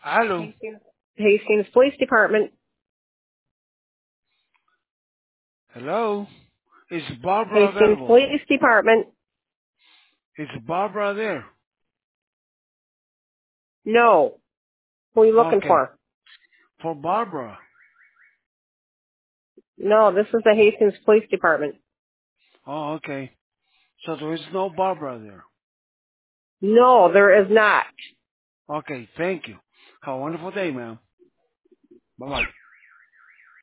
Hello. Hastings Police Department. Hello. Is Barbara Hastings available? Police Department. Is Barbara there? No. Who are you looking Okay. for? For Barbara. No, this is the Hastings Police Department. Oh, okay. So there is no Barbara there. No, there is not. Okay, thank you. Have a wonderful day, ma'am. Bye-bye.